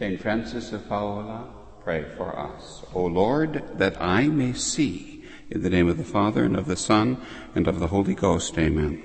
Saint Francis of Paola, pray for us. O Lord, that I may see. In the name of the Father, and of the Son, and of the Holy Ghost. Amen.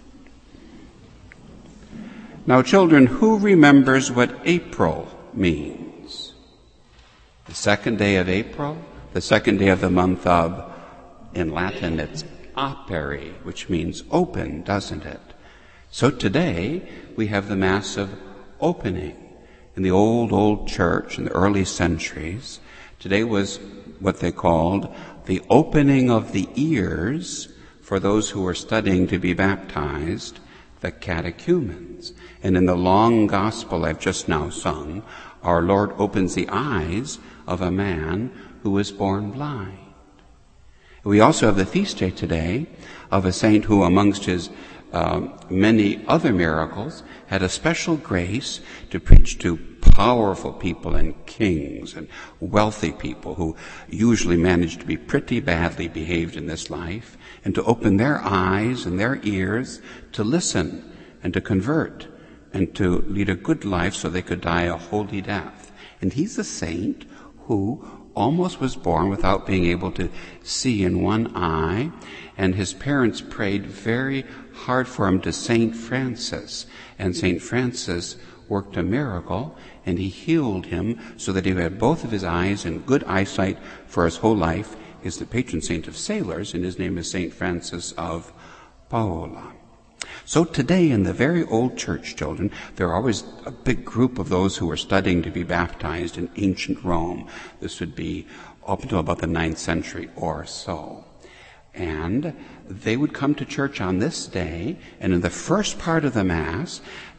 Now, children, who remembers what April means? The second day of April, the second day of the month of, in Latin, it's aperi, which means open, doesn't it? So today, we have the Mass of Opening. In the old church, in the early centuries, today was what they called the opening of the ears for those who were studying to be baptized, the catechumens. And in the long gospel I've just now sung, our Lord opens the eyes of a man who was born blind. We also have the feast day today of a saint who, amongst his many other miracles, had a special grace to preach to powerful people and kings and wealthy people who usually managed to be pretty badly behaved in this life, and to open their eyes and their ears to listen and to convert and to lead a good life so they could die a holy death. And he's a saint who almost was born without being able to see in one eye, and his parents prayed very hard for him to Saint Francis, and Saint Francis worked a miracle, and he healed him so that he had both of his eyes and good eyesight for his whole life. He is the patron saint of sailors, and his name is Saint Francis of Paola. So today in the very old church, children, there are always a big group of those who are studying to be baptized in ancient Rome. This would be up until about the 9th century or so. And they would come to church on this day, and in the first part of the Mass,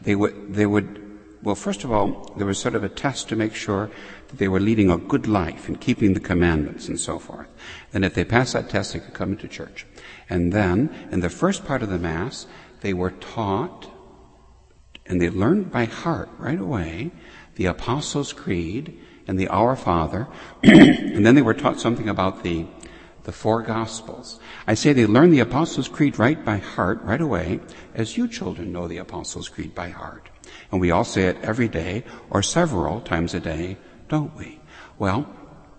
well, first of all, there was sort of a test to make sure that they were leading a good life and keeping the commandments and so forth. And if they passed that test, they could come into church. And then, in the first part of the Mass, they were taught, and they learned by heart right away, the Apostles' Creed and the Our Father, and then they were taught something about the four Gospels. I say they learned the Apostles' Creed right by heart right away, as you children know the Apostles' Creed by heart. And we all say it every day, or several times a day, don't we? Well,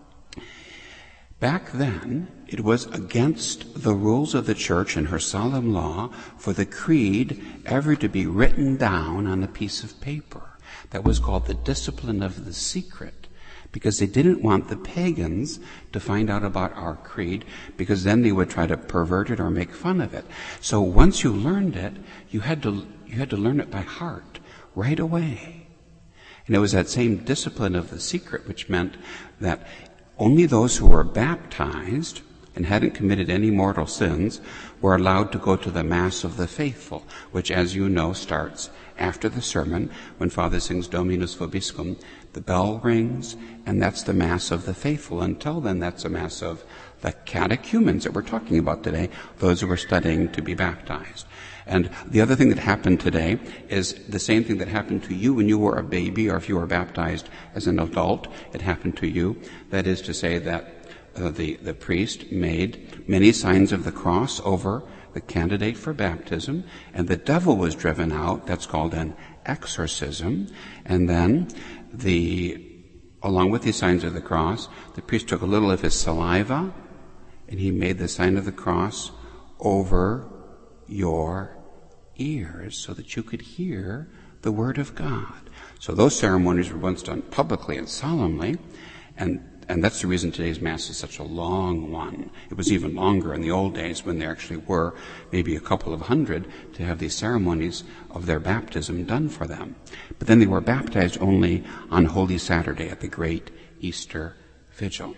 back then, it was against the rules of the church and her solemn law for the creed ever to be written down on a piece of paper. That was called the discipline of the secret, because they didn't want the pagans to find out about our creed, because then they would try to pervert it or make fun of it. So once you learned it, you had to learn it by heart right away. And it was that same discipline of the secret which meant that only those who were baptized and hadn't committed any mortal sins were allowed to go to the Mass of the Faithful, which, as you know, starts after the sermon when Father sings Dominus Vobiscum. The bell rings, and that's the Mass of the Faithful. Until then, that's a Mass of the catechumens that we're talking about today, those who are studying to be baptized. And the other thing that happened today is the same thing that happened to you when you were a baby, or if you were baptized as an adult, it happened to you. That is to say that the priest made many signs of the cross over the candidate for baptism, and the devil was driven out. That's called an exorcism. And then along with these signs of the cross, the priest took a little of his saliva, and he made the sign of the cross over your ears so that you could hear the Word of God. So those ceremonies were once done publicly and solemnly, and that's the reason today's Mass is such a long one. It was even longer in the old days when there actually were maybe a couple of hundred to have these ceremonies of their baptism done for them. But then they were baptized only on Holy Saturday at the great Easter Vigil.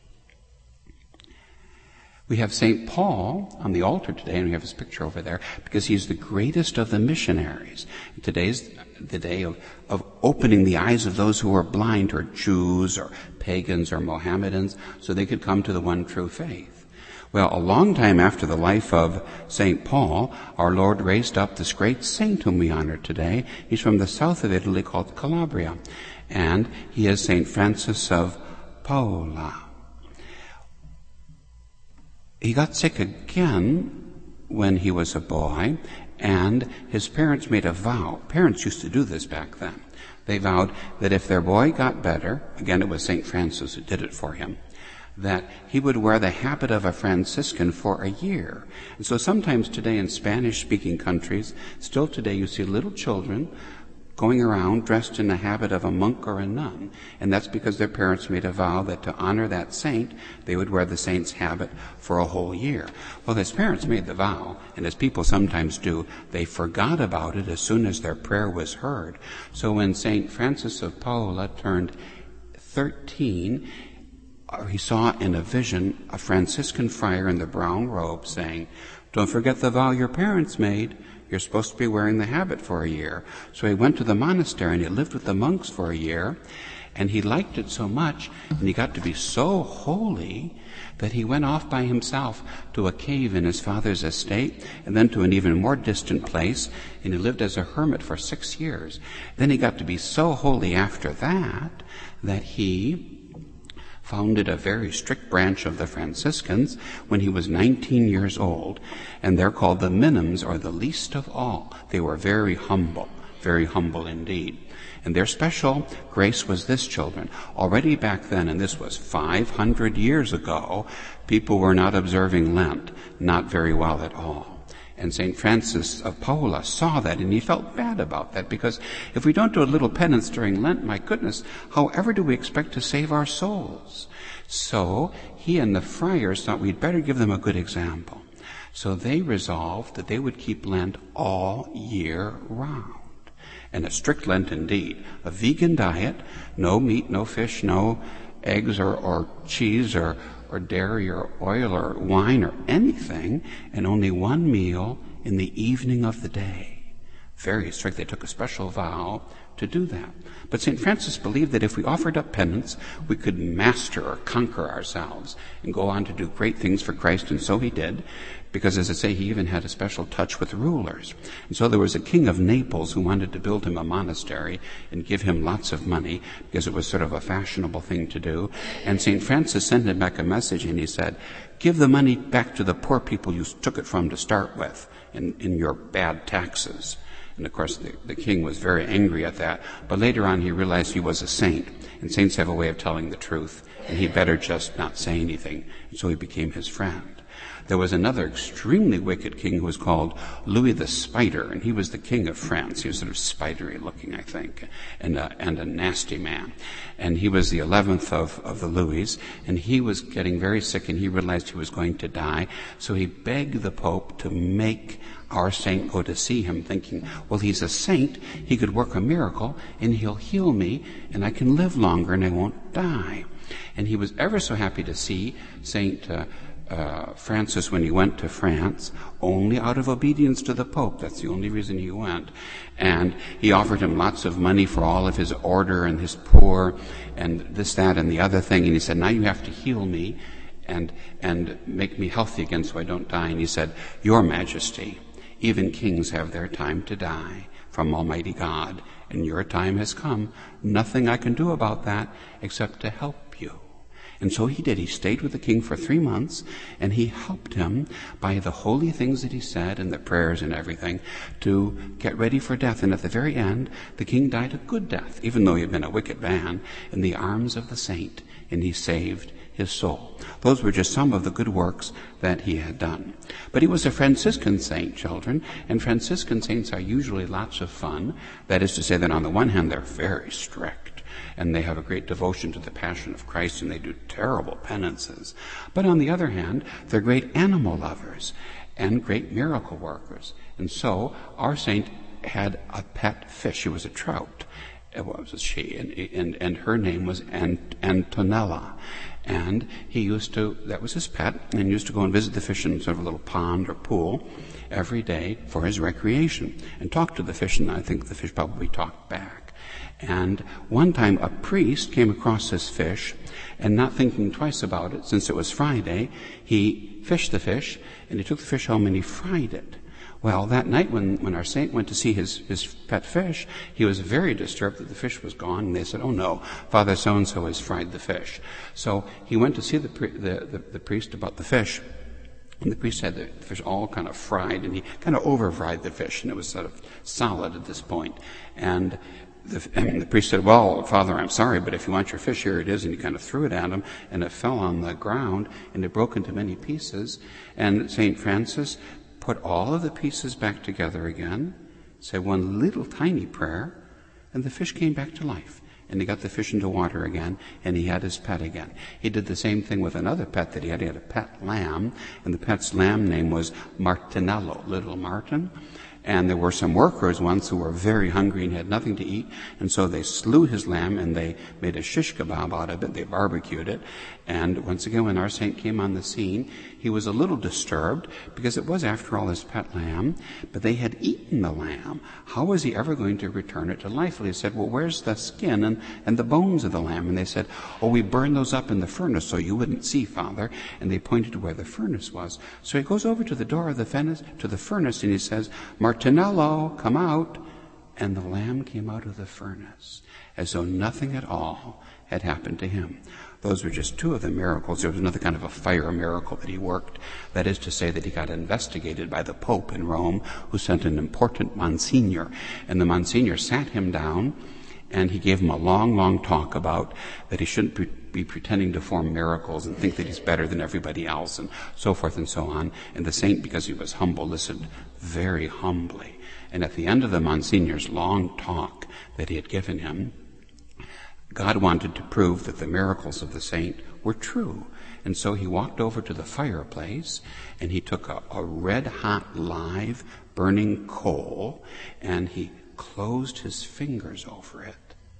We have St. Paul on the altar today, and we have his picture over there, because he's the greatest of the missionaries. Today's the day of opening the eyes of those who are blind, or Jews, or pagans, or Mohammedans, so they could come to the one true faith. Well, a long time after the life of St. Paul, our Lord raised up this great saint whom we honor today. He's from the south of Italy, called Calabria, and he is St. Francis of Paola. He got sick again when he was a boy, and his parents made a vow. Parents used to do this back then. They vowed that if their boy got better, again it was St. Francis who did it for him, that he would wear the habit of a Franciscan for a year. And so sometimes today in Spanish-speaking countries, still today you see little children going around dressed in the habit of a monk or a nun. And that's because their parents made a vow that to honor that saint, they would wear the saint's habit for a whole year. Well, his parents made the vow, and as people sometimes do, they forgot about it as soon as their prayer was heard. So when St. Francis of Paola turned 13, he saw in a vision a Franciscan friar in the brown robe saying, "Don't forget the vow your parents made. You're supposed to be wearing the habit for a year." So he went to the monastery and he lived with the monks for a year, and he liked it so much and he got to be so holy that he went off by himself to a cave in his father's estate and then to an even more distant place, and he lived as a hermit for 6 years. Then he got to be so holy after that that he founded a very strict branch of the Franciscans when he was 19 years old, and they're called the Minims, or the least of all. They were very humble indeed. And their special grace was this, children. Already back then, and this was 500 years ago, people were not observing Lent, not very well at all. And St. Francis of Paola saw that, and he felt bad about that, because if we don't do a little penance during Lent, my goodness, however do we expect to save our souls? So he and the friars thought we'd better give them a good example. So they resolved that they would keep Lent all year round. And a strict Lent indeed. A vegan diet, no meat, no fish, no eggs or cheese or dairy or oil or wine or anything, and only one meal in the evening of the day. Very strict. They took a special vow to do that. But St. Francis believed that if we offered up penance, we could master or conquer ourselves and go on to do great things for Christ, and so he did, because, as I say, he even had a special touch with rulers. And so there was a king of Naples who wanted to build him a monastery and give him lots of money, because it was sort of a fashionable thing to do. And St. Francis sent him back a message, and he said, "Give the money back to the poor people you took it from to start with in your bad taxes." And of course the king was very angry at that, but later on he realized he was a saint, and saints have a way of telling the truth, and he better just not say anything. And so he became his friend. There was another extremely wicked king who was called Louis the Spider, and he was the king of France. He was sort of spidery looking, I think, and a nasty man. And he was the 11th of the Louis, and he was getting very sick, and he realized he was going to die. So he begged the Pope to make our saint go to see him, thinking, well, he's a saint, he could work a miracle, and he'll heal me, and I can live longer, and I won't die. And he was ever so happy to see St. Francis when he went to France, only out of obedience to the Pope. That's the only reason he went. And he offered him lots of money for all of his order and his poor and this, that, and the other thing. And he said, now you have to heal me and make me healthy again so I don't die. And he said, Your Majesty, even kings have their time to die from Almighty God, and your time has come. Nothing I can do about that except to help you. And so he did. He stayed with the king for 3 months, and he helped him by the holy things that he said and the prayers and everything to get ready for death. And at the very end, the king died a good death, even though he had been a wicked man, in the arms of the saint, and he saved his soul. Those were just some of the good works that he had done. But he was a Franciscan saint, children, and Franciscan saints are usually lots of fun. That is to say that on the one hand, they're very strict, and they have a great devotion to the Passion of Christ, and they do terrible penances. But on the other hand, they're great animal lovers and great miracle workers. And so our saint had a pet fish. She was a trout. It was she, and her name was Antonella. And he used to, that was his pet, and used to go and visit the fish in sort of a little pond or pool every day for his recreation and talk to the fish, and I think the fish probably talked back. And one time a priest came across this fish, and not thinking twice about it, since it was Friday, he fished the fish, and he took the fish home and he fried it. Well, that night when our saint went to see his pet fish, he was very disturbed that the fish was gone, and they said, oh no, Father so-and-so has fried the fish. So he went to see the priest about the fish, And the priest had the fish all kind of fried, and he kind of over-fried the fish, and it was sort of solid at this point. And the priest said, well, Father, I'm sorry, but if you want your fish, here it is. And he kind of threw it at him, and it fell on the ground, and it broke into many pieces. And St. Francis put all of the pieces back together again, said one little tiny prayer, and the fish came back to life. And he got the fish into water again, and he had his pet again. He did the same thing with another pet that he had. He had a pet lamb, and the pet's lamb name was Martinello, Little Martin. And there were some workers once who were very hungry and had nothing to eat, and so they slew his lamb and they made a shish kebab out of it. They barbecued it. And once again, when our saint came on the scene, he was a little disturbed because it was, after all, his pet lamb, but they had eaten the lamb. How was he ever going to return it to life? Well, he said, well, where's the skin and the bones of the lamb? And they said, oh, we burned those up in the furnace so you wouldn't see, Father. And they pointed to where the furnace was. So he goes over to the door of the furnace, and he says, Martinello, come out. And the lamb came out of the furnace as though nothing at all had happened to him. Those were just two of the miracles. There was another kind of a fire miracle that he worked. That is to say that he got investigated by the Pope in Rome, who sent an important Monsignor. And the Monsignor sat him down, and he gave him a long, long talk about that he shouldn't be pretending to form miracles and think that he's better than everybody else, and so forth and so on. And the saint, because he was humble, listened very humbly. And at the end of the Monsignor's long talk that he had given him, God wanted to prove that the miracles of the saint were true. And so he walked over to the fireplace, and he took a red-hot, live, burning coal, and he closed his fingers over it.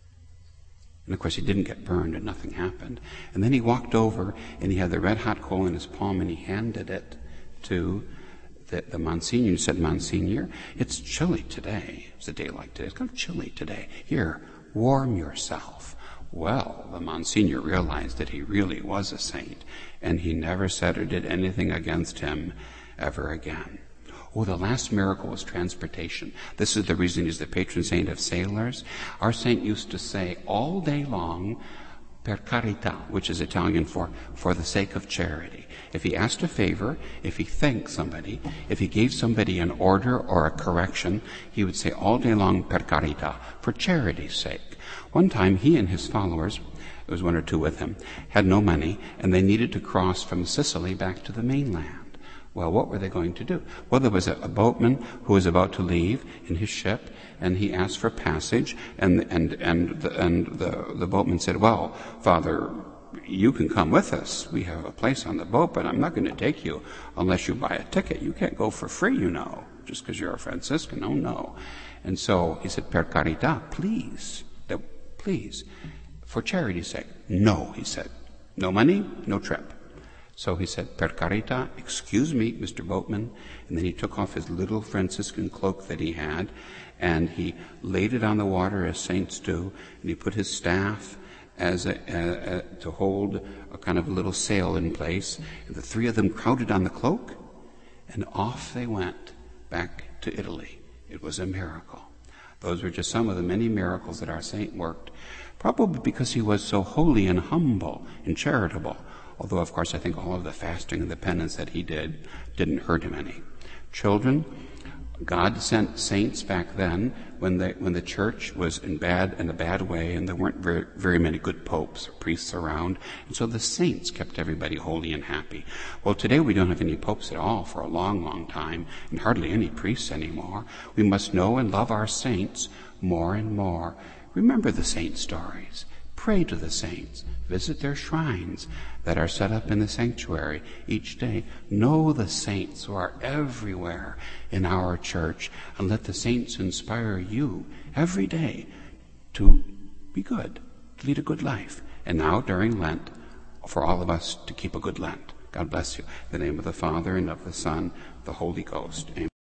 And of course he didn't get burned and nothing happened. And then he walked over, and he had the red-hot coal in his palm, and he handed it to the Monsignor. He said, Monsignor, it's chilly today. It's a day like today. It's kind of chilly today. Here, warm yourself. Well, the Monsignor realized that he really was a saint, and he never said or did anything against him ever again. Oh, the last miracle was transportation. This is the reason he's the patron saint of sailors. Our saint used to say all day long, per carità, which is Italian for the sake of charity. If he asked a favor, if he thanked somebody, if he gave somebody an order or a correction, he would say all day long, per carità, for charity's sake. One time, he and his followers, there was one or two with him, had no money, and they needed to cross from Sicily back to the mainland. Well, what were they going to do? Well, there was a boatman who was about to leave in his ship, and he asked for passage, and the boatman said, well, Father, you can come with us. We have a place on the boat, but I'm not going to take you unless you buy a ticket. You can't go for free, you know, just because you're a Franciscan. Oh, no. And so he said, per carità, please, for charity's sake. No, he said. No money, no trip. So he said, per carità, excuse me, Mr. Boatman. And then he took off his little Franciscan cloak that he had, and he laid it on the water as saints do, and he put his staff to hold a kind of little sail in place. And the three of them crowded on the cloak, and off they went back to Italy. It was a miracle. Those were just some of the many miracles that our saint worked, probably because he was so holy and humble and charitable. Although, of course, I think all of the fasting and the penance that he did didn't hurt him any. Children, God sent saints back then when the church was in a bad way, and there weren't very many good popes or priests around, and so the saints kept everybody holy and happy. Well, today we don't have any popes at all for a long, long time, and hardly any priests anymore. We must know and love our saints more and more. Remember the saint stories. Pray to the saints. Visit their shrines that are set up in the sanctuary each day. Know the saints who are everywhere in our church, and let the saints inspire you every day to be good, to lead a good life. And now, during Lent, for all of us to keep a good Lent. God bless you. In the name of the Father, and of the Son, the Holy Ghost. Amen.